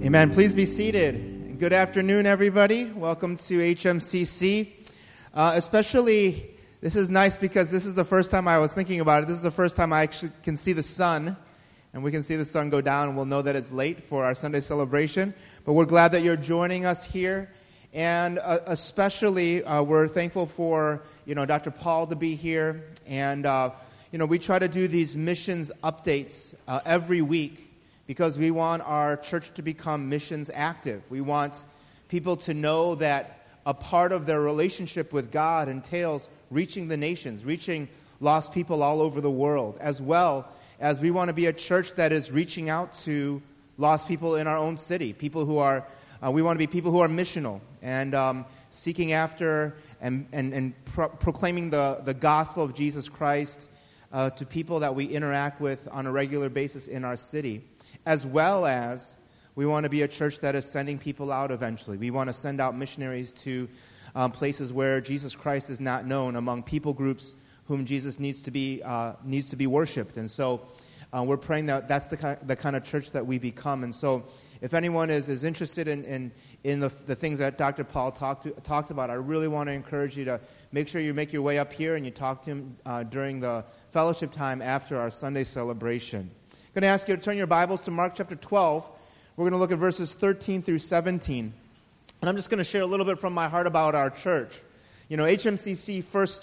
Amen. Please be seated. Good afternoon, everybody. Welcome to HMCC. Especially, this is nice because this is the first time I was thinking about it. This is the first time I actually can see the sun, and we can see the sun go down, and we'll know that it's late for our Sunday celebration. But we're glad that you're joining us here, and especially we're thankful for Dr. Paul to be here, and we try to do these missions updates every week. Because we want our church to become missions active. We want people to know that a part of their relationship with God entails reaching the nations, reaching lost people all over the world, as well as we want to be a church that is reaching out to lost people in our own city, people who are, we want to be people who are missional and seeking after and proclaiming the gospel of Jesus Christ to people that we interact with on a regular basis in our city. As well as we want to be a church that is sending people out eventually. We want to send out missionaries to places where Jesus Christ is not known, among people groups whom Jesus needs to be worshipped. And so we're praying that that's the kind of church that we become. And so if anyone is interested in the things that Dr. Paul talked about, I really want to encourage you to make sure you make your way up here and you talk to him during the fellowship time after our Sunday celebration. I'm going to ask you to turn your Bibles to Mark chapter 12. We're going to look at verses 13 through 17. And I'm just going to share a little bit from my heart about our church. HMCC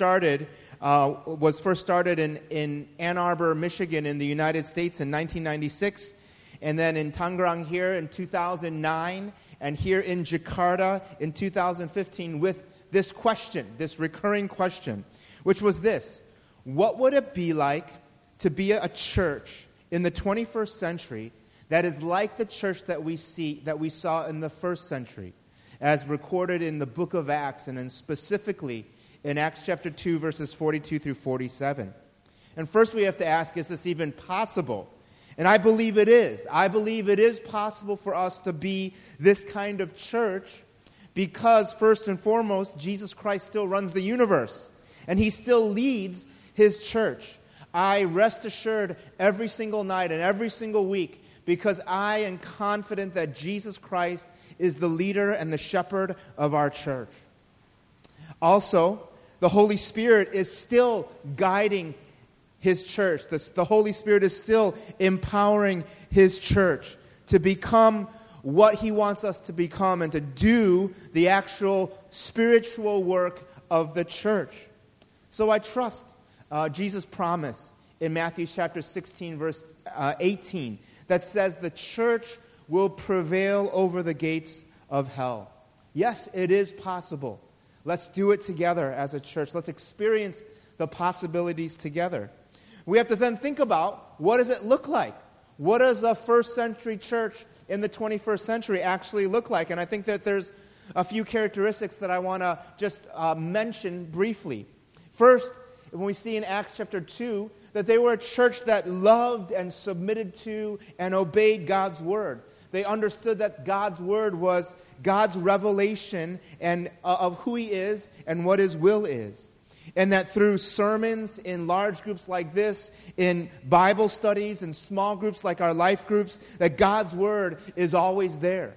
was first started in Ann Arbor, Michigan in the United States in 1996. And then in Tangerang here in 2009. And here in Jakarta in 2015 with this question, this recurring question, which was this: what would it be like to be a church in the 21st century that is like the church that we saw in the first century, as recorded in the book of Acts, and then specifically in Acts chapter 2, verses 42 through 47. And first we have to ask, is this even possible? And I believe it is. I believe it is possible for us to be this kind of church because, first and foremost, Jesus Christ still runs the universe, and He still leads His church. I rest assured every single night and every single week because I am confident that Jesus Christ is the leader and the shepherd of our church. Also, the Holy Spirit is still guiding His church. The Holy Spirit is still empowering His church to become what He wants us to become and to do the actual spiritual work of the church. So I trust Jesus' promise in Matthew chapter 16, verse 18, that says the church will prevail over the gates of hell. Yes, it is possible. Let's do it together as a church. Let's experience the possibilities together. We have to then think about, what does it look like? What does a first century church in the 21st century actually look like? And I think that there's a few characteristics that I want to just mention briefly. First, when we see in Acts chapter 2, that they were a church that loved and submitted to and obeyed God's word. They understood that God's word was God's revelation and of who He is and what His will is. And that through sermons in large groups like this, in Bible studies, in small groups like our life groups, that God's word is always there.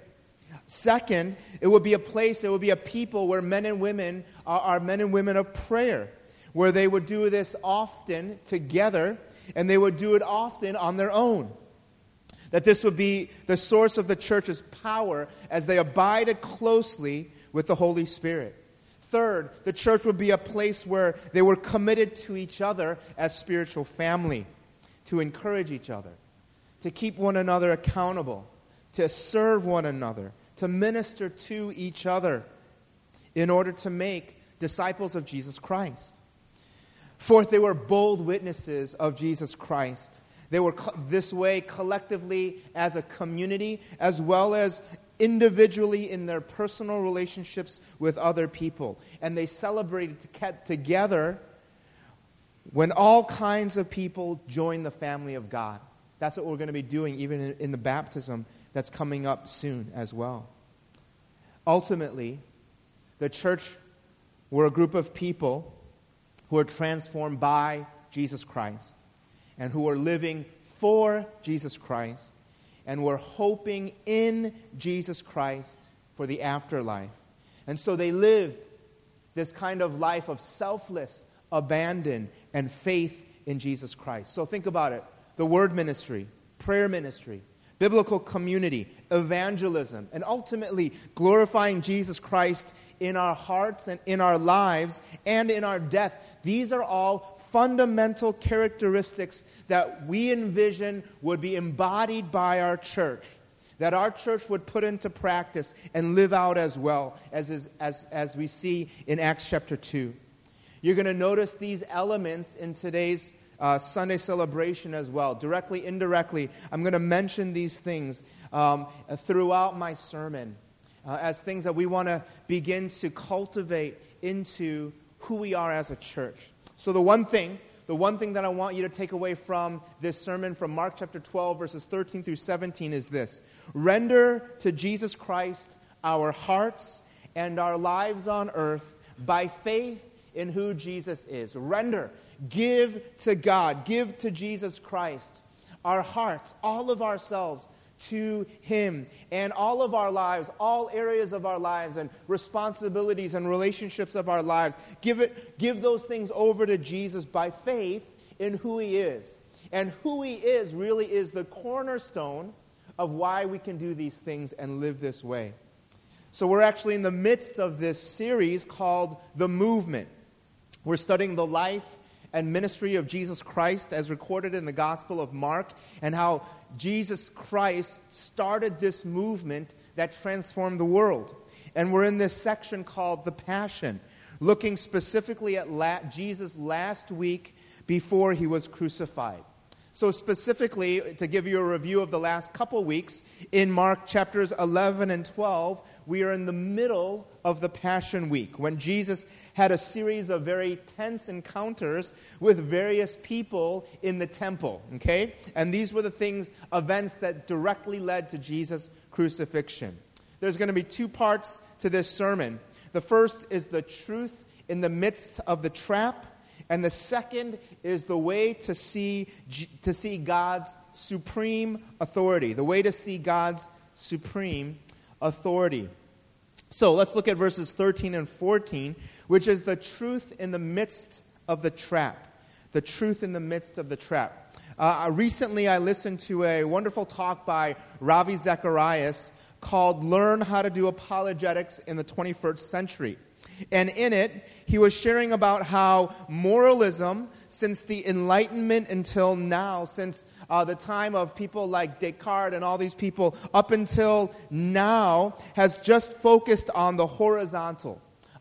Second, it would be a people where men and women are men and women of prayer, where they would do this often together, and they would do it often on their own. That this would be the source of the church's power as they abided closely with the Holy Spirit. Third, the church would be a place where they were committed to each other as spiritual family, to encourage each other, to keep one another accountable, to serve one another, to minister to each other in order to make disciples of Jesus Christ. Fourth, they were bold witnesses of Jesus Christ. They were this way collectively as a community, as well as individually in their personal relationships with other people. And they celebrated together when all kinds of people join the family of God. That's what we're going to be doing even in the baptism that's coming up soon as well. Ultimately, the church were a group of people who are transformed by Jesus Christ and who are living for Jesus Christ and were hoping in Jesus Christ for the afterlife. And so they lived this kind of life of selfless abandon and faith in Jesus Christ. So think about it. The word ministry, prayer ministry, biblical community, evangelism, and ultimately glorifying Jesus Christ in our hearts and in our lives and in our death. These are all fundamental characteristics that we envision would be embodied by our church, that our church would put into practice and live out as well as we see in Acts chapter 2. You're going to notice these elements in today's Sunday celebration as well. Directly, indirectly, I'm going to mention these things throughout my sermon as things that we want to begin to cultivate into who we are as a church. So the one thing that I want you to take away from this sermon from Mark chapter 12, verses 13 through 17 is this: render to Jesus Christ our hearts and our lives on earth by faith in who Jesus is. Render. Give to God. Give to Jesus Christ our hearts, all of ourselves to Him, and all of our lives, all areas of our lives and responsibilities and relationships of our lives. Give those things over to Jesus by faith in who He is. And who He is really is the cornerstone of why we can do these things and live this way. So we're actually in the midst of this series called The Movement. We're studying the life and ministry of Jesus Christ as recorded in the Gospel of Mark, and how Jesus Christ started this movement that transformed the world. And we're in this section called The Passion, looking specifically at Jesus' last week before He was crucified. So specifically, to give you a review of the last couple weeks, in Mark chapters 11 and 12, we are in the middle of the Passion Week, when Jesus had a series of very tense encounters with various people in the temple, okay? And these were the events that directly led to Jesus' crucifixion. There's going to be two parts to this sermon. The first is the truth in the midst of the trap, and the second is the way to see God's supreme authority, the way to see God's supreme authority. So let's look at verses 13 and 14, which is the truth in the midst of the trap. The truth in the midst of the trap. Recently, I listened to a wonderful talk by Ravi Zacharias called Learn How to Do Apologetics in the 21st Century. And in it, he was sharing about how moralism, since the Enlightenment until now, since the time of people like Descartes and all these people up until now, has just focused on the horizontal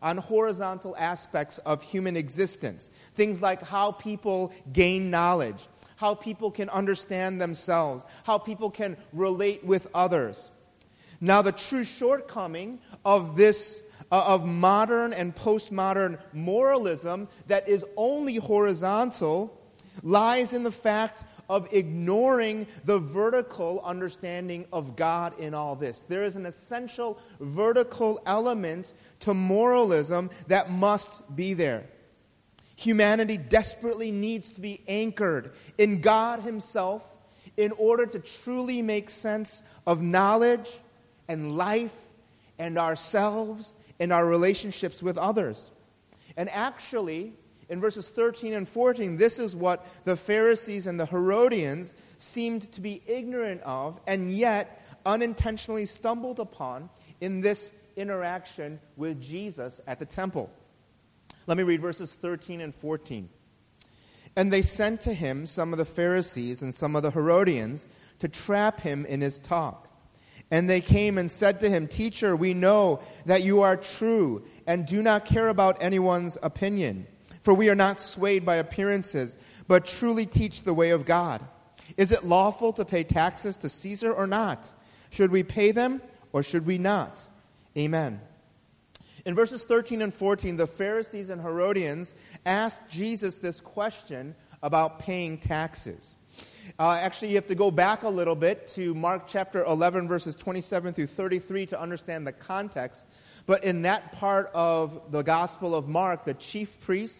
aspects of human existence. Things like how people gain knowledge, how people can understand themselves, how people can relate with others. Now, the true shortcoming of this of modern and postmodern moralism that is only horizontal lies in the fact of ignoring the vertical understanding of God in all this. There is an essential vertical element to moralism that must be there. Humanity desperately needs to be anchored in God Himself in order to truly make sense of knowledge and life and ourselves and our relationships with others. And actually, in verses 13 and 14, this is what the Pharisees and the Herodians seemed to be ignorant of and yet unintentionally stumbled upon in this interaction with Jesus at the temple. Let me read verses 13 and 14. And they sent to Him some of the Pharisees and some of the Herodians to trap Him in His talk. And they came and said to Him, Teacher, we know that you are true and do not care about anyone's opinion. For we are not swayed by appearances, but truly teach the way of God. Is it lawful to pay taxes to Caesar or not? Should we pay them or should we not? Amen. In verses 13 and 14, the Pharisees and Herodians asked Jesus this question about paying taxes. Actually, you have to go back a little bit to Mark chapter 11, verses 27 through 33 to understand the context. But in that part of the Gospel of Mark, the chief priests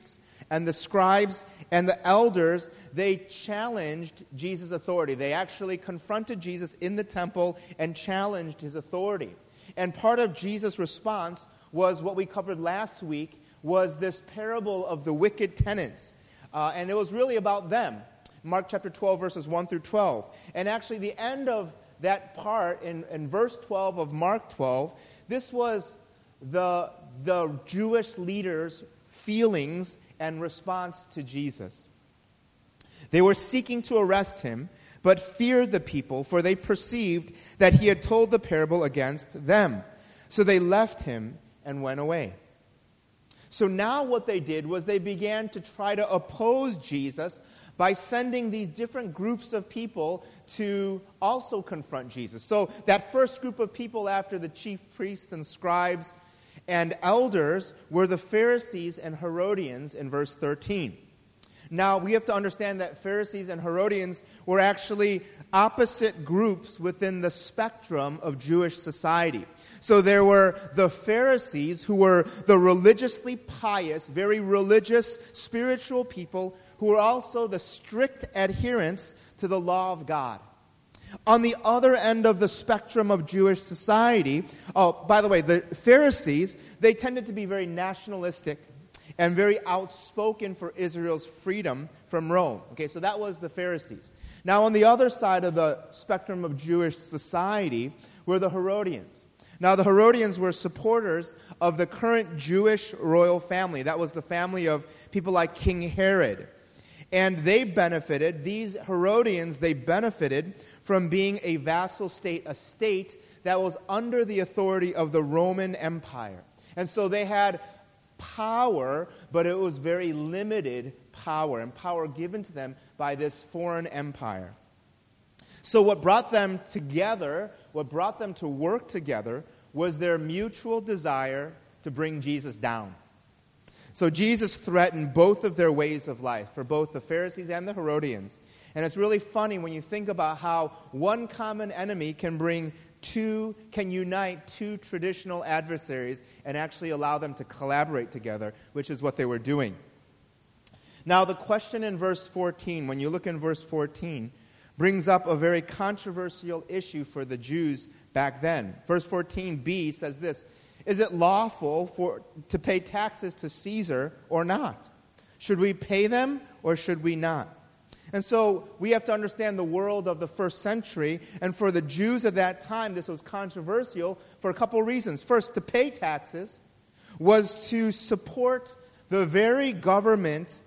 and the scribes and the elders, they challenged Jesus' authority. They actually confronted Jesus in the temple and challenged his authority. And part of Jesus' response was what we covered last week, was this parable of the wicked tenants. And it was really about them. Mark chapter 12, verses 1 through 12. And actually the end of that part, in verse 12 of Mark 12, this was the Jewish leaders' feelings and response to Jesus. They were seeking to arrest him, but feared the people, for they perceived that he had told the parable against them. So they left him and went away. So now what they did was they began to try to oppose Jesus by sending these different groups of people to also confront Jesus. So that first group of people after the chief priests and scribes and elders were the Pharisees and Herodians in verse 13. Now, we have to understand that Pharisees and Herodians were actually opposite groups within the spectrum of Jewish society. So there were the Pharisees, who were the religiously pious, very religious, spiritual people, who were also the strict adherents to the law of God. On the other end of the spectrum of Jewish society, by the way, the Pharisees, they tended to be very nationalistic and very outspoken for Israel's freedom from Rome. Okay, so that was the Pharisees. Now, on the other side of the spectrum of Jewish society were the Herodians. Now, the Herodians were supporters of the current Jewish royal family. That was the family of people like King Herod. And they benefited, these Herodians, they benefited from being a vassal state, a state that was under the authority of the Roman Empire. And so they had power, but it was very limited power, and power given to them by this foreign empire. So what brought them together, what brought them to work together, was their mutual desire to bring Jesus down. So Jesus threatened both of their ways of life, for both the Pharisees and the Herodians. And it's really funny when you think about how one common enemy can unite two traditional adversaries and actually allow them to collaborate together, which is what they were doing. Now, the question in verse 14, when you look in verse 14, brings up a very controversial issue for the Jews back then. Verse 14b says this: "Is it lawful to pay taxes to Caesar or not? Should we pay them or should we not?" And so we have to understand the world of the first century, and for the Jews at that time, this was controversial for a couple of reasons. First, to pay taxes was to support the very government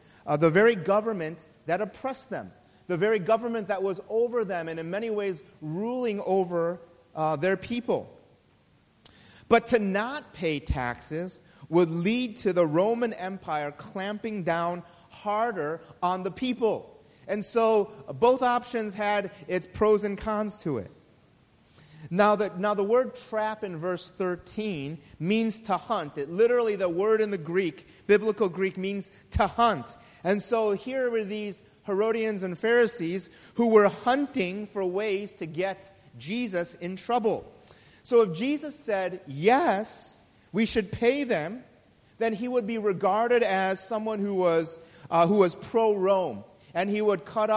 that oppressed them, the very government that was over them and in many ways ruling over their people. But to not pay taxes would lead to the Roman Empire clamping down harder on the people. And so both options had its pros and cons to it. Now the word trap in verse 13 means to hunt. It literally, the word in the Greek, biblical Greek, means to hunt. And so here were these Herodians and Pharisees who were hunting for ways to get Jesus in trouble. So if Jesus said, yes, we should pay them, then he would be regarded as someone who was pro-Rome. And he would cut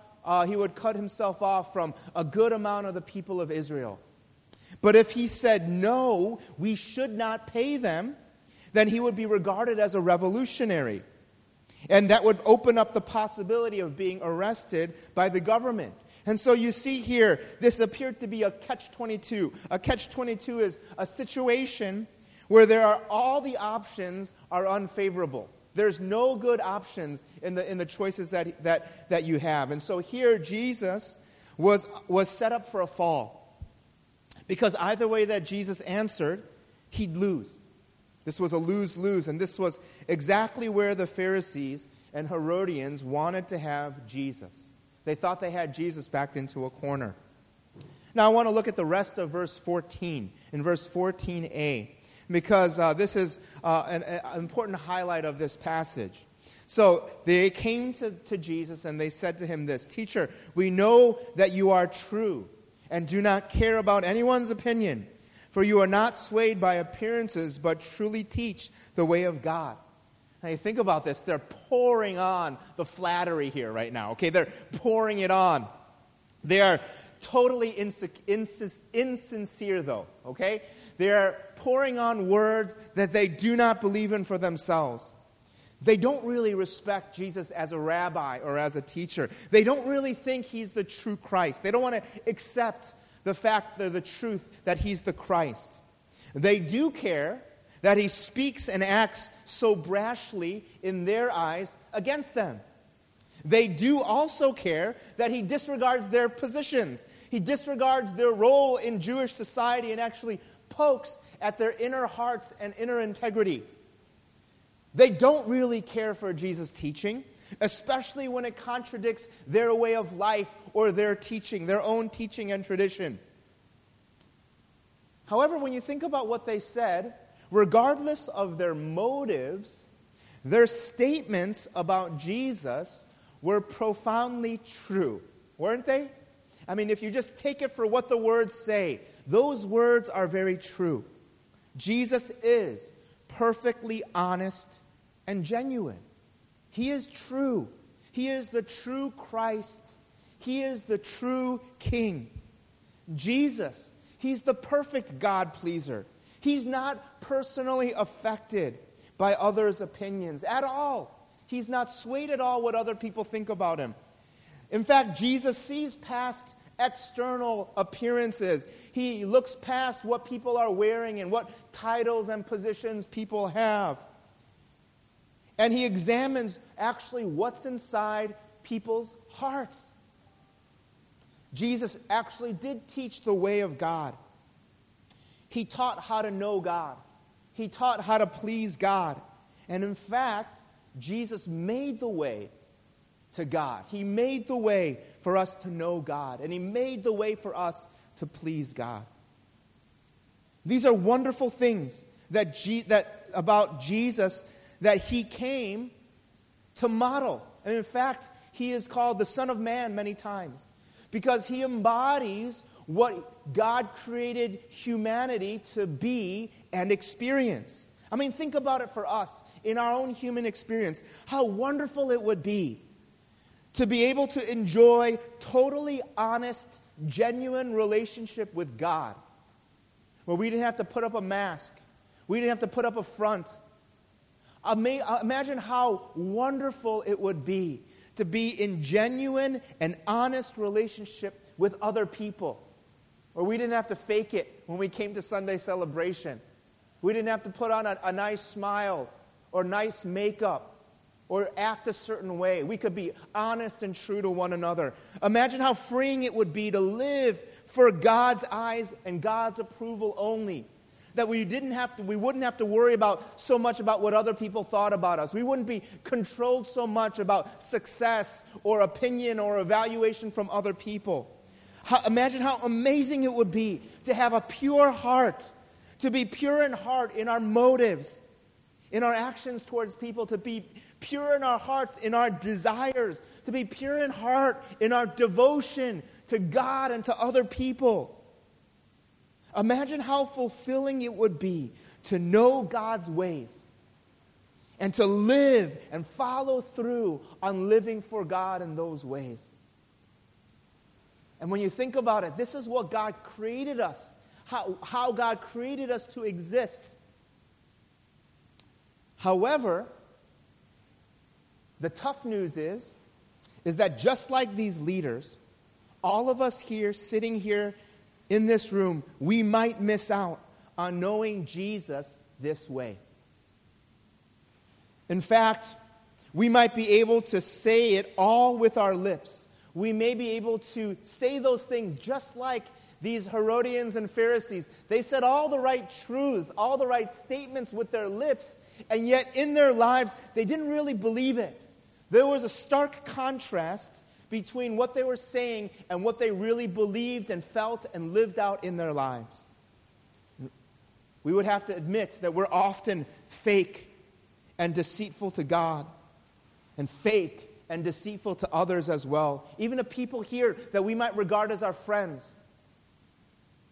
himself off from a good amount of the people of Israel. But if he said, no, we should not pay them, then he would be regarded as a revolutionary. And that would open up the possibility of being arrested by the government. And so you see here, this appeared to be a catch-22. A catch-22 is a situation where all the options are unfavorable. There's no good options in the choices that you have. And so here Jesus was set up for a fall. Because either way that Jesus answered, he'd lose. This was a lose-lose. And this was exactly where the Pharisees and Herodians wanted to have Jesus. They thought they had Jesus backed into a corner. Now I want to look at the rest of verse 14. In verse 14a. Because this is an important highlight of this passage. So they came to Jesus and they said to him this: "Teacher, we know that you are true and do not care about anyone's opinion, for you are not swayed by appearances, but truly teach the way of God." Now you think about this, they're pouring on the flattery here right now, okay? They're pouring it on. They are totally insincere though, okay? They are pouring on words that they do not believe in for themselves. They don't really respect Jesus as a rabbi or as a teacher. They don't really think he's the true Christ. They don't want to accept the fact or the truth that he's the Christ. They do care that he speaks and acts so brashly in their eyes against them. They do also care that he disregards their positions. He disregards their role in Jewish society and actually pokes at their inner hearts and inner integrity. They don't really care for Jesus' teaching, especially when it contradicts their way of life or their teaching, their own teaching and tradition. However, when you think about what they said, regardless of their motives, their statements about Jesus were profoundly true, weren't they? I mean, if you just take it for what the words say, those words are very true. Jesus is perfectly honest and genuine. He is true. He is the true Christ. He is the true King. Jesus, he's the perfect God-pleaser. He's not personally affected by others' opinions at all. He's not swayed at all what other people think about him. In fact, Jesus sees past external appearances. He looks past what people are wearing and what titles and positions people have. And he examines actually what's inside people's hearts. Jesus actually did teach the way of God. He taught how to know God. He taught how to please God. And in fact, Jesus made the way to God. He made the way for us to know God. And he made the way for us to please God. These are wonderful things that about Jesus that he came to model. And in fact, he is called the Son of Man many times because he embodies what God created humanity to be and experience. I mean, think about it for us in our own human experience. How wonderful it would be to be able to enjoy totally honest, genuine relationship with God, where we didn't have to put up a mask. We didn't have to put up a front. Imagine how wonderful it would be to be in genuine and honest relationship with other people, where we didn't have to fake it when we came to Sunday celebration. We didn't have to put on a nice smile or nice makeup or act a certain way. We could be honest and true to one another. Imagine how freeing it would be to live for God's eyes and God's approval only. That we wouldn't have to worry about so much about what other people thought about us. We wouldn't be controlled so much about success or opinion or evaluation from other people. Imagine how amazing it would be to have a pure heart, to be pure in heart in our motives, in our actions towards people, to be pure in our hearts, in our desires, to be pure in heart in our devotion to God and to other people. Imagine how fulfilling it would be to know God's ways and to live and follow through on living for God in those ways. And when you think about it, this is what God created us, how God created us to exist. However, the tough news is that just like these leaders, all of us here, sitting here in this room, we might miss out on knowing Jesus this way. In fact, we might be able to say it all with our lips. We may be able to say those things just like these Herodians and Pharisees. They said all the right truths, all the right statements with their lips, and yet in their lives, they didn't really believe it. There was a stark contrast between what they were saying and what they really believed and felt and lived out in their lives. We would have to admit that we're often fake and deceitful to God, and fake and deceitful to others as well, even to people here that we might regard as our friends.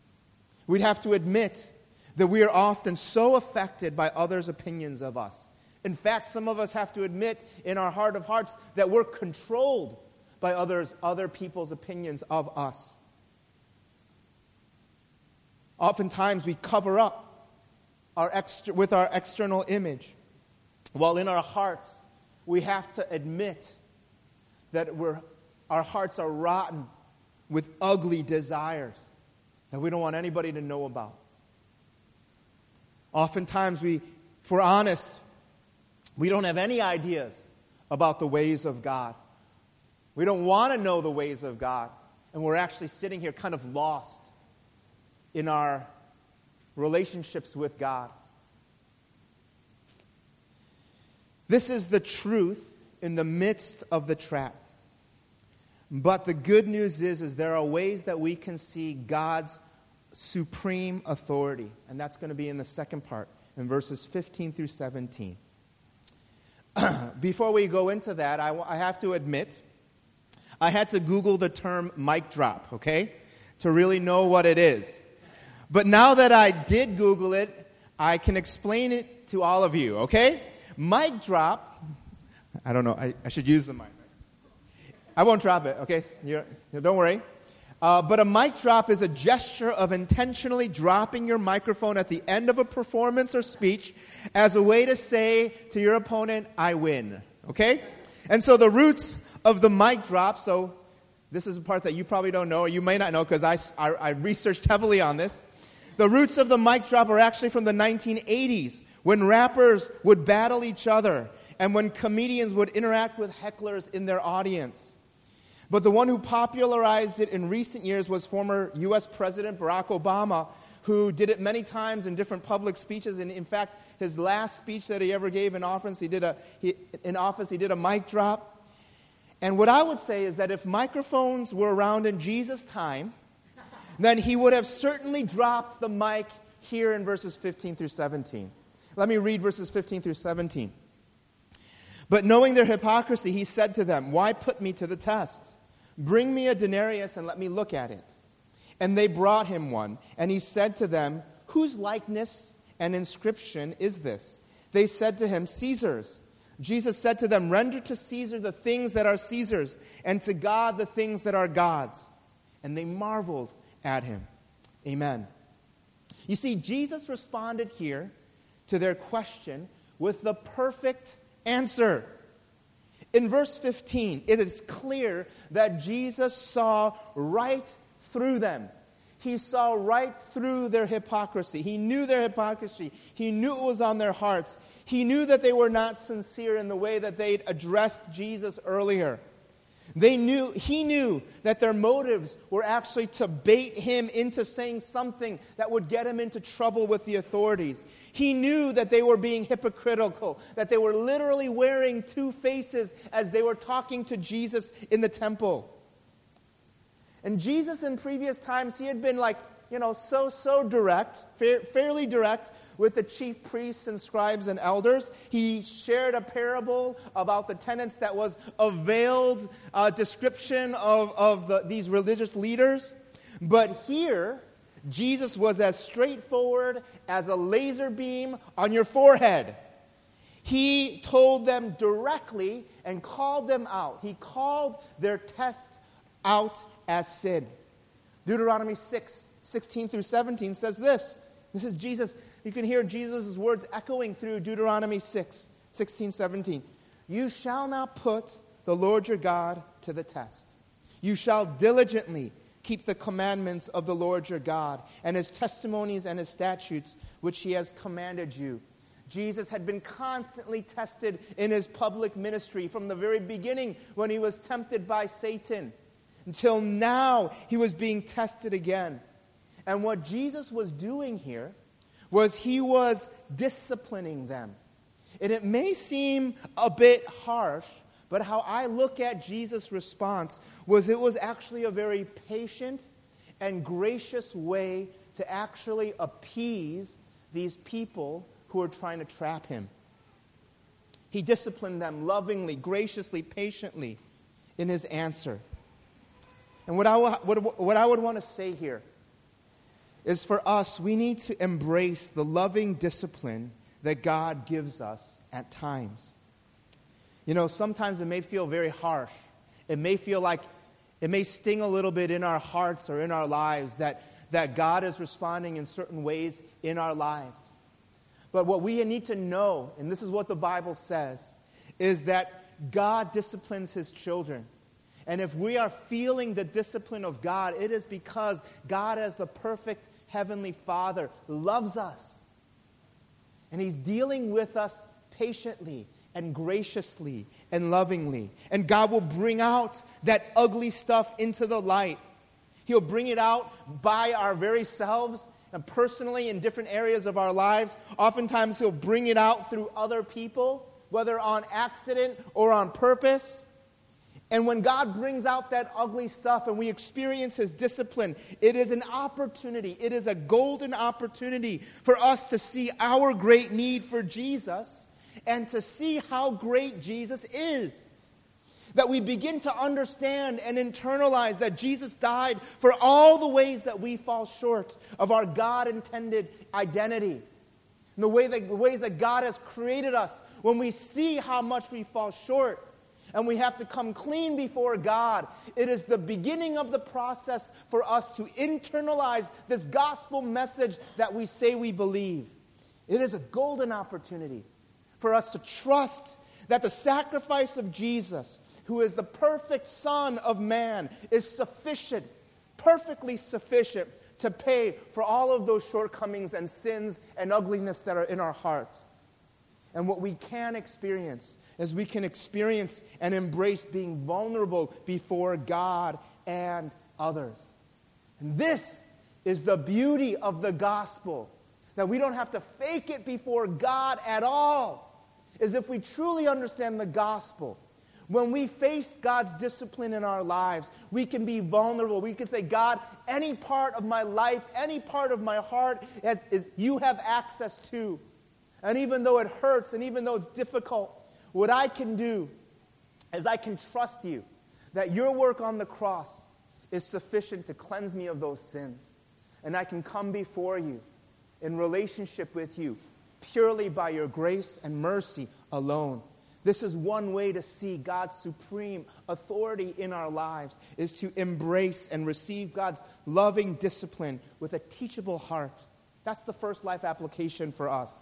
We'd have to admit that we are often so affected by others' opinions of us In fact, some of us have to admit in our heart of hearts that we're controlled by other people's opinions of us. Oftentimes we cover up with our external image, while in our hearts we have to admit that our hearts are rotten with ugly desires that we don't want anybody to know about. Oftentimes, if we're honest, we don't have any ideas about the ways of God. We don't want to know the ways of God, and we're actually sitting here kind of lost in our relationships with God. This is the truth in the midst of the trap. But the good news is there are ways that we can see God's supreme authority. And that's going to be in the second part, in verses 15 through 17. Before we go into that, I have to admit, I had to Google the term mic drop, okay, to really know what it is. But now that I did Google it, I can explain it to all of you, okay? Mic drop, I don't know, I should use the mic. I won't drop it, okay? Don't worry. But a mic drop is a gesture of intentionally dropping your microphone at the end of a performance or speech as a way to say to your opponent, I win, okay? And so the roots of the mic drop, so this is a part that you probably don't know, or you may not know because I researched heavily on this. The roots of the mic drop are actually from the 1980s, when rappers would battle each other and when comedians would interact with hecklers in their audience. But the one who popularized it in recent years was former U.S. President Barack Obama, who did it many times in different public speeches. And in fact, his last speech that he ever gave in office, he did a mic drop. And what I would say is that if microphones were around in Jesus' time, then he would have certainly dropped the mic here in verses 15 through 17. Let me read verses 15 through 17. But knowing their hypocrisy, he said to them, why put me to the test? Bring me a denarius and let me look at it. And they brought him one. And he said to them, whose likeness and inscription is this? They said to him, Caesar's. Jesus said to them, render to Caesar the things that are Caesar's, and to God the things that are God's. And they marveled at him. Amen. You see, Jesus responded here to their question with the perfect answer. In verse 15, it is clear that Jesus saw right through them. He saw right through their hypocrisy. He knew their hypocrisy. He knew it was on their hearts. He knew that they were not sincere in the way that they'd addressed Jesus earlier. He knew that their motives were actually to bait him into saying something that would get him into trouble with the authorities. He knew that they were being hypocritical, that they were literally wearing two faces as they were talking to Jesus in the temple. And Jesus in previous times, he had been so direct, fairly direct with the chief priests and scribes and elders. He shared a parable about the tenants that was a veiled description of these religious leaders. But here, Jesus was as straightforward as a laser beam on your forehead. He told them directly and called them out. He called their test out as sin. Deuteronomy 6:16 through 17 says this. This is Jesus. You can hear Jesus' words echoing through Deuteronomy 6:16, 17. You shall not put the Lord your God to the test. You shall diligently keep the commandments of the Lord your God and his testimonies and his statutes, which he has commanded you. Jesus had been constantly tested in his public ministry from the very beginning when he was tempted by Satan. Until now, he was being tested again. And what Jesus was doing here was he was disciplining them. And it may seem a bit harsh, but how I look at Jesus' response was it was actually a very patient and gracious way to actually appease these people who were trying to trap him. He disciplined them lovingly, graciously, patiently in his answer. And what I would want to say here is for us, we need to embrace the loving discipline that God gives us at times. You know, sometimes it may feel very harsh. It may feel like it may sting a little bit in our hearts or in our lives that God is responding in certain ways in our lives. But what we need to know, and this is what the Bible says, is that God disciplines His children. And if we are feeling the discipline of God, it is because God, as the perfect Heavenly Father, loves us. And He's dealing with us patiently and graciously and lovingly. And God will bring out that ugly stuff into the light. He'll bring it out by our very selves and personally in different areas of our lives. Oftentimes He'll bring it out through other people, whether on accident or on purpose. And when God brings out that ugly stuff and we experience His discipline, it is an opportunity. It is a golden opportunity for us to see our great need for Jesus and to see how great Jesus is. That we begin to understand and internalize that Jesus died for all the ways that we fall short of our God-intended identity. And the ways that God has created us, when we see how much we fall short, and we have to come clean before God, it is the beginning of the process for us to internalize this gospel message that we say we believe. It is a golden opportunity for us to trust that the sacrifice of Jesus, who is the perfect Son of man, is sufficient, perfectly sufficient to pay for all of those shortcomings and sins and ugliness that are in our hearts. And what we can experience is we can experience and embrace being vulnerable before God and others. And this is the beauty of the gospel, that we don't have to fake it before God at all. Is if we truly understand the gospel, when we face God's discipline in our lives, we can be vulnerable. We can say, God, any part of my life, any part of my heart is you have access to. And even though it hurts and even though it's difficult, what I can do is I can trust you that your work on the cross is sufficient to cleanse me of those sins. And I can come before you in relationship with you purely by your grace and mercy alone. This is one way to see God's supreme authority in our lives, is to embrace and receive God's loving discipline with a teachable heart. That's the first life application for us.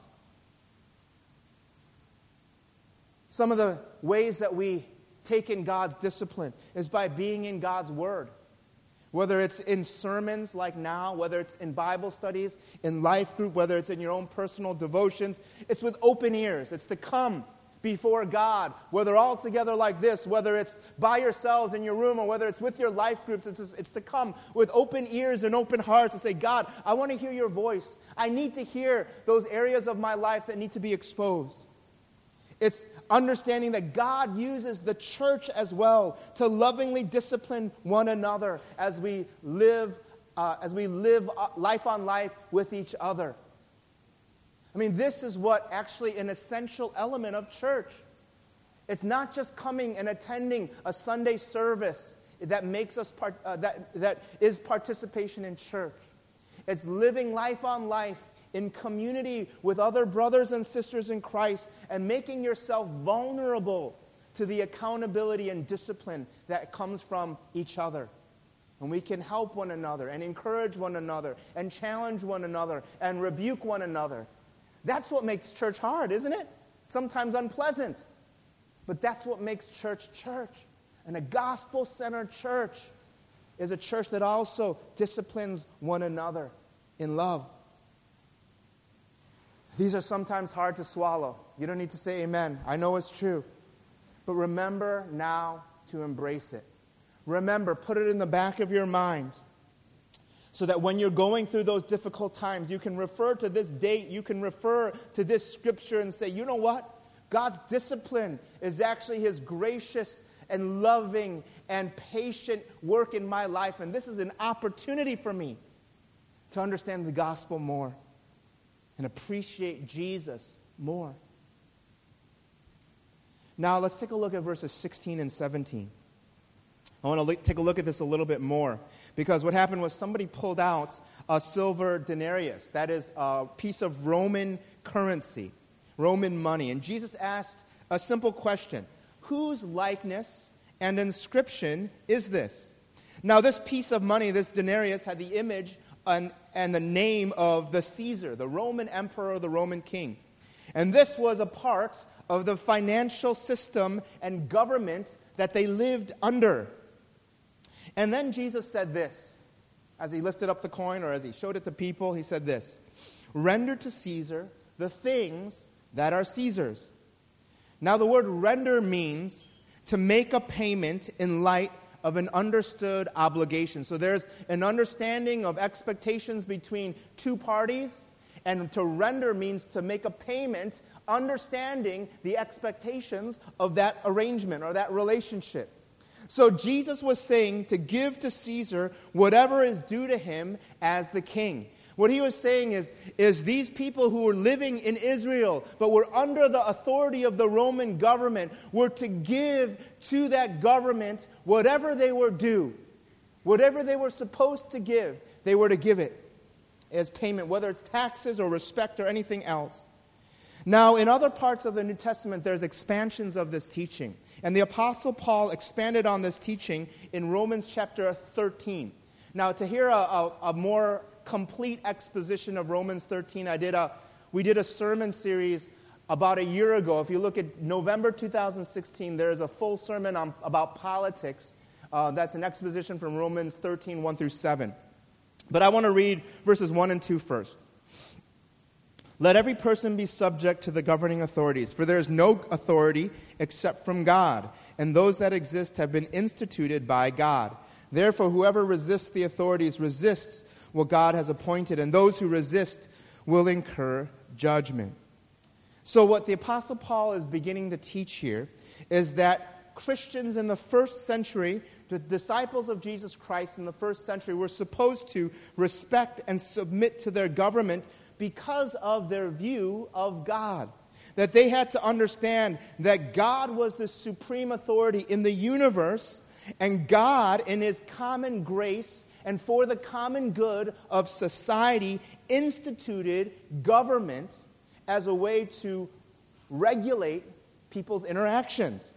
Some of the ways that we take in God's discipline is by being in God's Word. Whether it's in sermons like now, whether it's in Bible studies, in life group, whether it's in your own personal devotions, it's with open ears. It's to come before God, whether all together like this, whether it's by yourselves in your room or whether it's with your life groups, it's to come with open ears and open hearts and say, God, I want to hear your voice. I need to hear those areas of my life that need to be exposed. It's understanding that God uses the church as well to lovingly discipline one another as we live life on life with each other. I mean, this is what actually an essential element of church. It's not just coming and attending a Sunday service that makes us that is participation in church. It's living life on life in community with other brothers and sisters in Christ and making yourself vulnerable to the accountability and discipline that comes from each other. And we can help one another and encourage one another and challenge one another and rebuke one another. That's what makes church hard, isn't it? Sometimes unpleasant. But that's what makes church church. And a gospel-centered church is a church that also disciplines one another in love. These are sometimes hard to swallow. You don't need to say amen. I know it's true. But remember now to embrace it. Remember, put it in the back of your minds so that when you're going through those difficult times, you can refer to this date, you can refer to this scripture and say, you know what? God's discipline is actually His gracious and loving and patient work in my life. And this is an opportunity for me to understand the gospel more and appreciate Jesus more. Now, let's take a look at verses 16 and 17. I want to take a look at this a little bit more, because what happened was somebody pulled out a silver denarius. That is a piece of Roman currency. Roman money. And Jesus asked a simple question: whose likeness and inscription is this? Now, this piece of money, this denarius, had the image and the name of the Caesar, the Roman emperor, the Roman king. And this was a part of the financial system and government that they lived under. And then Jesus said this, as he lifted up the coin, or as he showed it to people, he said this: render to Caesar the things that are Caesar's. Now, the word render means to make a payment in light of an understood obligation. So there's an understanding of expectations between two parties, and to render means to make a payment, understanding the expectations of that arrangement or that relationship. So Jesus was saying to give to Caesar whatever is due to him as the king. What he was saying is these people who were living in Israel but were under the authority of the Roman government were to give to that government whatever they were due. Whatever they were supposed to give, they were to give it as payment, whether it's taxes or respect or anything else. Now, in other parts of the New Testament, there's expansions of this teaching. And the Apostle Paul expanded on this teaching in Romans chapter 13. Now, to hear a more complete exposition of Romans 13, we did a sermon series about a year ago. If you look at November 2016, there's a full sermon about politics. That's an exposition from Romans 13, 1 through 7. But I want to read verses 1 and 2 first. Let every person be subject to the governing authorities, for there is no authority except from God, and those that exist have been instituted by God. Therefore, whoever resists the authorities resists what God has appointed, and those who resist will incur judgment. So what the Apostle Paul is beginning to teach here is that Christians in the first century, the disciples of Jesus Christ in the first century, were supposed to respect and submit to their government because of their view of God. That they had to understand that God was the supreme authority in the universe, and God, in His common grace and for the common good of society, instituted government as a way to regulate people's interactions.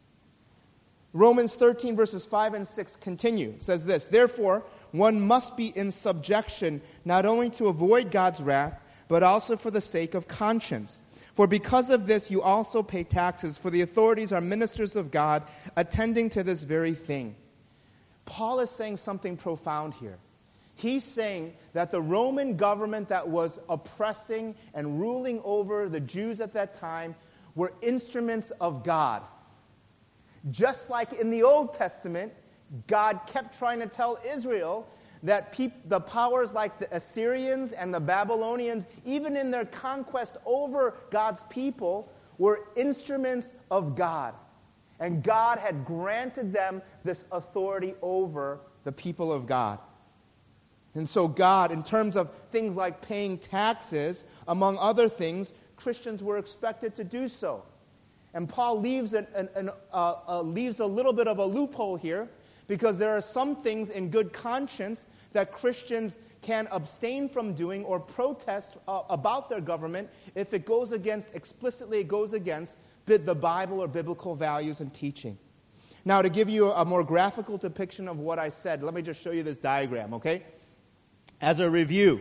Romans 13 verses 5 and 6 continue. It says this: therefore, one must be in subjection, not only to avoid God's wrath, but also for the sake of conscience. For because of this you also pay taxes, for the authorities are ministers of God, attending to this very thing. Paul is saying something profound here. He's saying that the Roman government that was oppressing and ruling over the Jews at that time were instruments of God. Just like in the Old Testament, God kept trying to tell Israel that the powers like the Assyrians and the Babylonians, even in their conquest over God's people, were instruments of God. And God had granted them this authority over the people of God. And so God, in terms of things like paying taxes, among other things, Christians were expected to do so. And Paul leaves a little bit of a loophole here, because there are some things in good conscience that Christians can abstain from doing or protest about their government if it explicitly goes against the Bible or biblical values and teaching. Now, to give you a more graphical depiction of what I said, let me just show you this diagram, okay? As a review,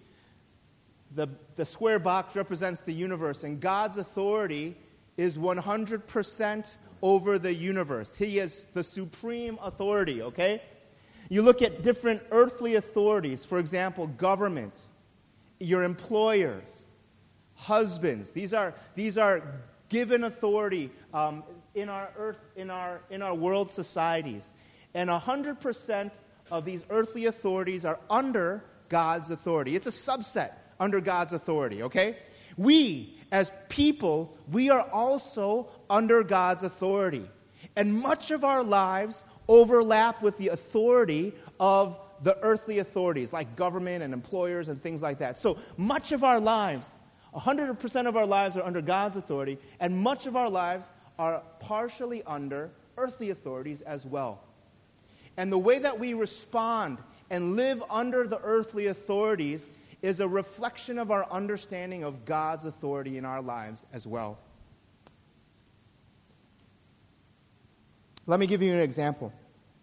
the square box represents the universe, and God's authority is 100% over the universe. He is the supreme authority, okay? You look at different earthly authorities, for example, government, your employers, husbands. These are given authority in our world societies. And 100% of these earthly authorities are under God's authority. It's a subset under God's authority, okay? We, as people, we are also under God's authority. And much of our lives overlap with the authority of the earthly authorities, like government and employers and things like that. So much of our lives, 100% of our lives are under God's authority, and much of our lives are partially under earthly authorities as well. And the way that we respond and live under the earthly authorities is a reflection of our understanding of God's authority in our lives as well. Let me give you an example.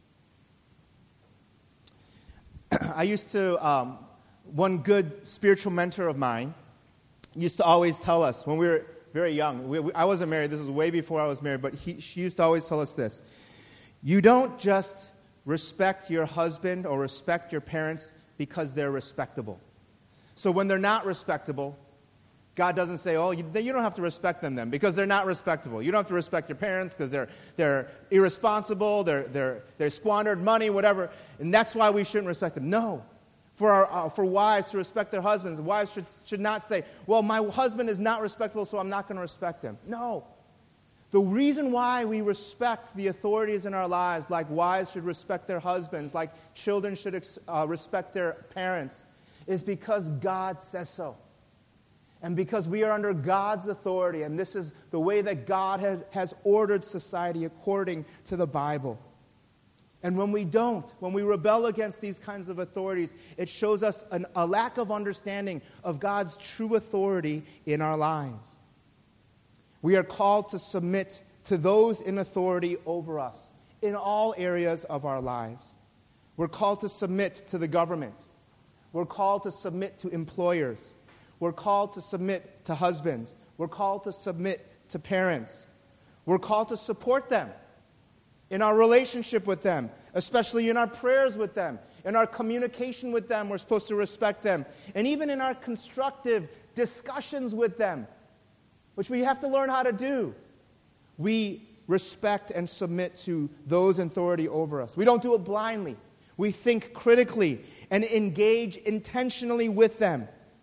I used to, one good spiritual mentor of mine used to always tell us when we were very young, I wasn't married, this was way before I was married, but she used to always tell us this: you don't just respect your husband or respect your parents because they're respectable. So when they're not respectable, God doesn't say, oh, you don't have to respect them then because they're not respectable. You don't have to respect your parents because they're irresponsible, they're squandered money, whatever, and that's why we shouldn't respect them. No. For wives to respect their husbands, wives should not say, well, my husband is not respectable, so I'm not going to respect him. No. The reason why we respect the authorities in our lives, like wives should respect their husbands, like children should respect their parents, is because God says so. And because we are under God's authority, and this is the way that God has ordered society according to the Bible. And when we don't, when we rebel against these kinds of authorities, it shows us a lack of understanding of God's true authority in our lives. We are called to submit to those in authority over us in all areas of our lives. We're called to submit to the government. We're called to submit to employers. We're called to submit to husbands. We're called to submit to parents. We're called to support them in our relationship with them, especially in our prayers with them, in our communication with them. We're supposed to respect them. And even in our constructive discussions with them, which we have to learn how to do, we respect and submit to those in authority over us. We don't do it blindly. We think critically and engage intentionally with them.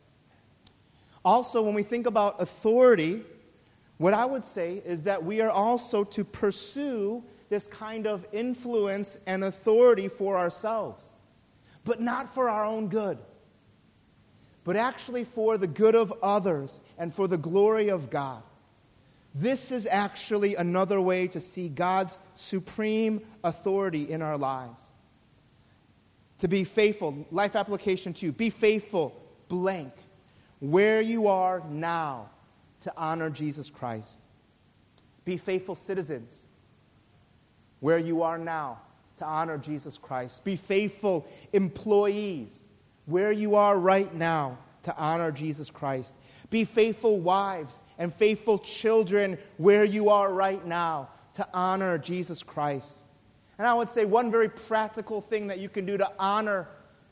Also, when we think about authority, what I would say is that we are also to pursue this kind of influence and authority for ourselves, but not for our own good, but actually for the good of others and for the glory of God. This is actually another way to see God's supreme authority in our lives. To be faithful, life application 2, be faithful, blank, where you are now to honor Jesus Christ. Be faithful citizens, where you are now to honor Jesus Christ. Be faithful employees, where you are right now to honor Jesus Christ. Be faithful wives and faithful children, where you are right now to honor Jesus Christ. And I would say one very practical thing that you can do to honor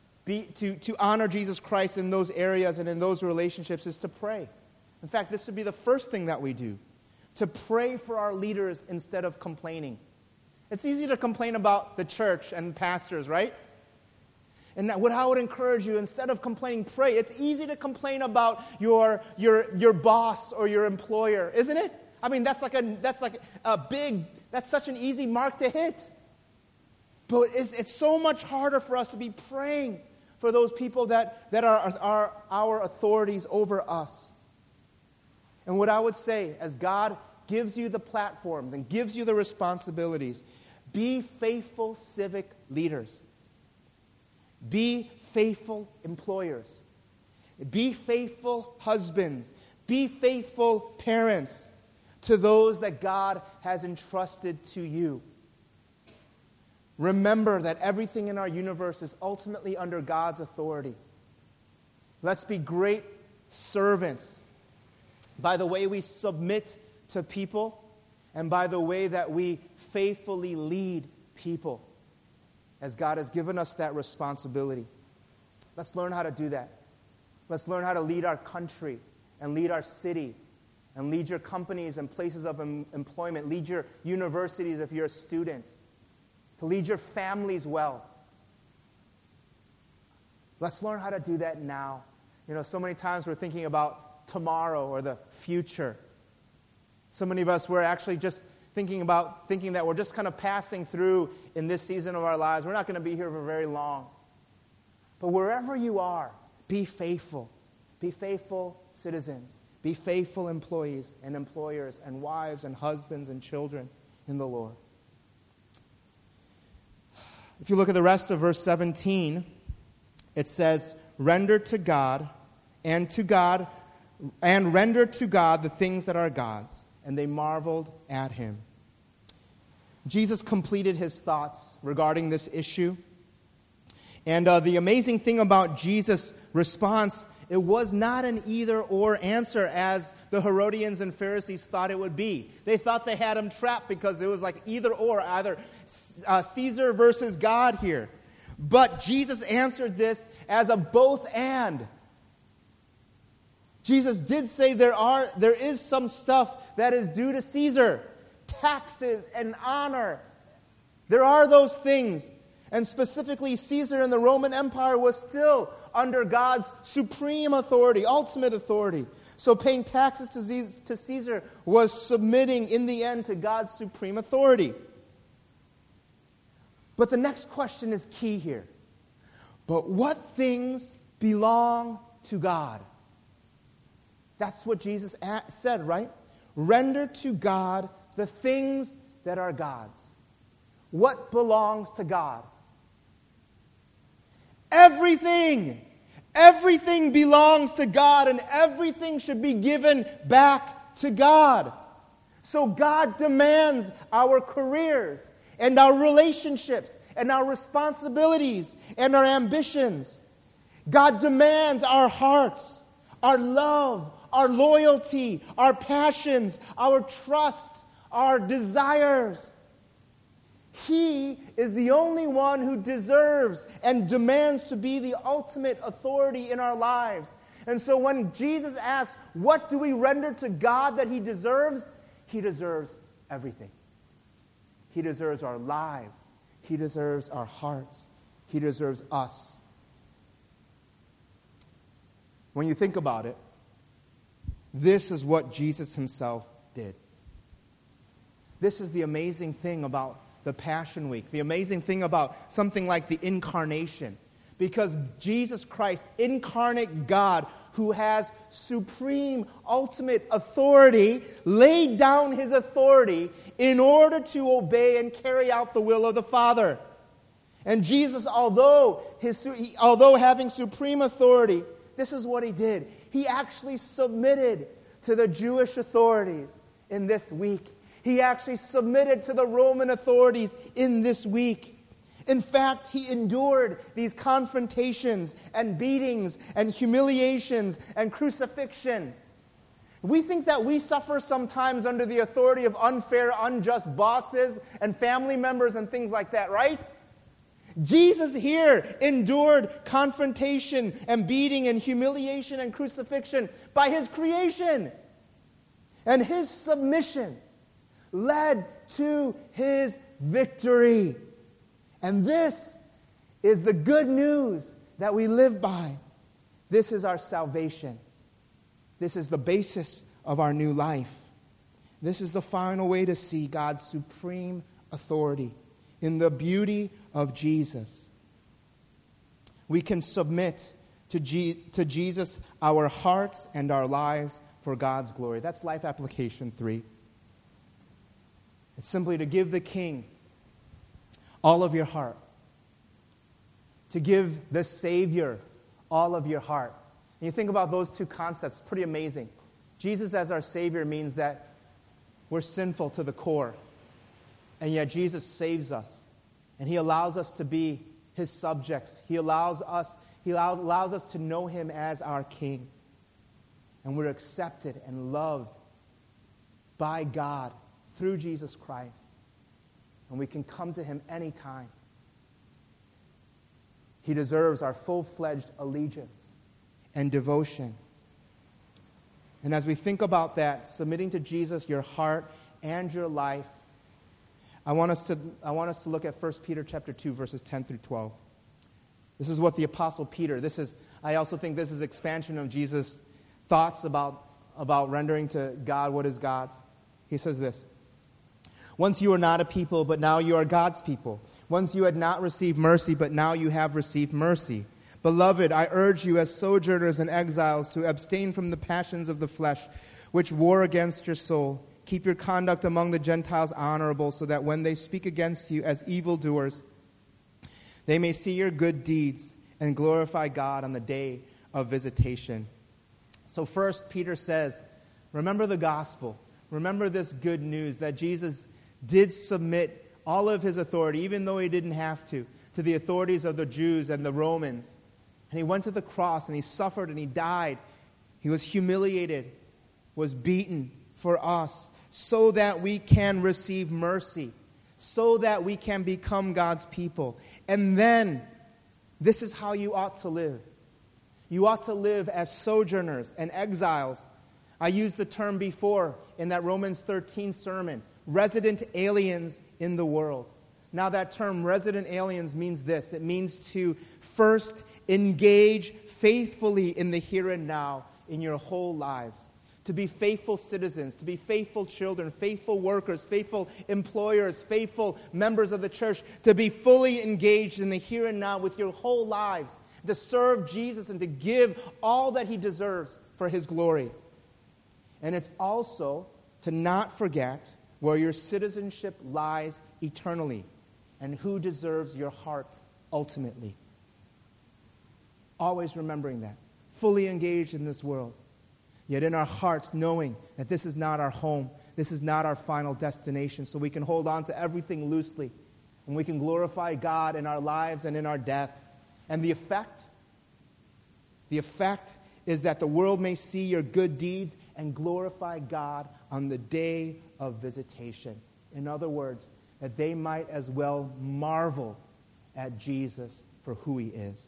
Jesus Christ in those areas and in those relationships is to pray. In fact, this would be the first thing that we do, to pray for our leaders instead of complaining. It's easy to complain about the church and pastors, right? And what I would encourage you, instead of complaining, pray. It's easy to complain about your boss or your employer, isn't it? I mean, that's such an easy mark to hit. But it's so much harder for us to be praying for those people that are our authorities over us. And what I would say, as God gives you the platforms and gives you the responsibilities, be faithful civic leaders. Be faithful employers. Be faithful husbands. Be faithful parents to those that God has entrusted to you. Remember that everything in our universe is ultimately under God's authority. Let's be great servants by the way we submit to people and by the way that we faithfully lead people, as God has given us that responsibility. Let's learn how to do that. Let's learn how to lead our country and lead our city and lead your companies and places of employment. Lead your universities if you're a student. To lead your families well. Let's learn how to do that now. You know, so many times we're thinking about tomorrow or the future. So many of us, we're actually just thinking that we're just kind of passing through in this season of our lives. We're not going to be here for very long. But wherever you are, be faithful. Be faithful citizens. Be faithful employees and employers and wives and husbands and children in the Lord. If you look at the rest of verse 17, it says, render to God and render to God the things that are God's. And they marveled at him. Jesus completed his thoughts regarding this issue. And the amazing thing about Jesus' response, it was not an either-or answer as the Herodians and Pharisees thought it would be. They thought they had him trapped because it was like either-or, either Caesar versus God here. But Jesus answered this as a both-and. Jesus did say there is some stuff that is due to Caesar. Taxes and honor. There are those things. And specifically, Caesar in the Roman Empire was still under God's supreme authority, ultimate authority. So paying taxes to Caesar was submitting in the end to God's supreme authority. But the next question is key here. But what things belong to God? That's what Jesus said, right? Render to God the things that are God's. What belongs to God? Everything. Everything belongs to God, and everything should be given back to God. So God demands our careers and our relationships and our responsibilities and our ambitions. God demands our hearts, our love, our loyalty, our passions, our trust, our desires. He is the only one who deserves and demands to be the ultimate authority in our lives. And so when Jesus asks, what do we render to God that He deserves? He deserves everything. He deserves our lives. He deserves our hearts. He deserves us. When you think about it, this is what Jesus Himself did. This is the amazing thing about the Passion Week, the amazing thing about something like the Incarnation. Because Jesus Christ, incarnate God, who has supreme, ultimate authority, laid down His authority in order to obey and carry out the will of the Father. And Jesus, although having supreme authority, this is what He did. He actually submitted to the Jewish authorities in this week. He actually submitted to the Roman authorities in this week. In fact, He endured these confrontations and beatings and humiliations and crucifixion. We think that we suffer sometimes under the authority of unfair, unjust bosses and family members and things like that, right? Jesus here endured confrontation and beating and humiliation and crucifixion by His creation. And His submission led to His victory. And this is the good news that we live by. This is our salvation. This is the basis of our new life. This is the final way to see God's supreme authority in the beauty of Jesus. We can submit to Jesus our hearts and our lives for God's glory. That's life application 3. It's simply to give the King all of your heart. To give the Savior all of your heart. And you think about those two concepts, pretty amazing. Jesus as our Savior means that we're sinful to the core. And yet Jesus saves us. And He allows us to be His subjects. He allows us to know Him as our King. And we're accepted and loved by God through Jesus Christ. And we can come to Him anytime. He deserves our full-fledged allegiance and devotion. And as we think about that, submitting to Jesus your heart and your life, I want us to look at 1 Peter chapter 2, verses 10 through 12. This is what the Apostle Peter, I also think this is expansion of Jesus' thoughts about rendering to God what is God's. He says this: once you were not a people, but now you are God's people. Once you had not received mercy, but now you have received mercy. Beloved, I urge you as sojourners and exiles to abstain from the passions of the flesh, which war against your soul. Keep your conduct among the Gentiles honorable, so that when they speak against you as evildoers, they may see your good deeds and glorify God on the day of visitation. So first, Peter says, remember the gospel. Remember this good news that Jesus did submit all of his authority, even though he didn't have to the authorities of the Jews and the Romans. And he went to the cross and he suffered and he died. He was humiliated, was beaten for us, so that we can receive mercy, so that we can become God's people. And then, this is how you ought to live. You ought to live as sojourners and exiles. I used the term before in that Romans 13 sermon, resident aliens in the world. Now that term, resident aliens, means this. It means to first engage faithfully in the here and now in your whole lives. To be faithful citizens, to be faithful children, faithful workers, faithful employers, faithful members of the church, to be fully engaged in the here and now with your whole lives, to serve Jesus and to give all that he deserves for his glory. And it's also to not forget where your citizenship lies eternally and who deserves your heart ultimately. Always remembering that. Fully engaged in this world. Yet in our hearts, knowing that this is not our home, this is not our final destination, so we can hold on to everything loosely, and we can glorify God in our lives and in our death. And the effect is that the world may see your good deeds and glorify God on the day of visitation. In other words, that they might as well marvel at Jesus for who he is.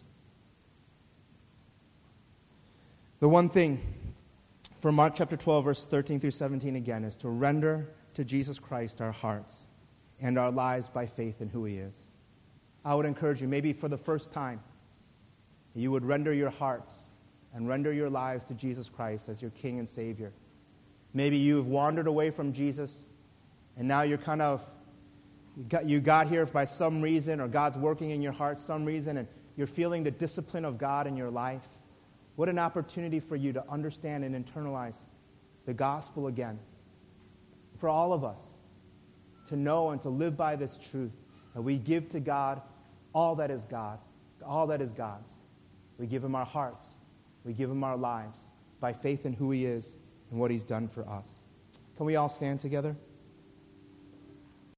The one thing from Mark chapter 12, verse 13 through 17 again, is to render to Jesus Christ our hearts and our lives by faith in who he is. I would encourage you, maybe for the first time, you would render your hearts and render your lives to Jesus Christ as your King and Savior. Maybe you've wandered away from Jesus, and now you're you got here by some reason, or God's working in your heart some reason, and you're feeling the discipline of God in your life. What an opportunity for you to understand and internalize the gospel again. For all of us to know and to live by this truth, that we give to God all that is God, all that is God's. We give him our hearts. We give him our lives by faith in who he is and what he's done for us. Can we all stand together?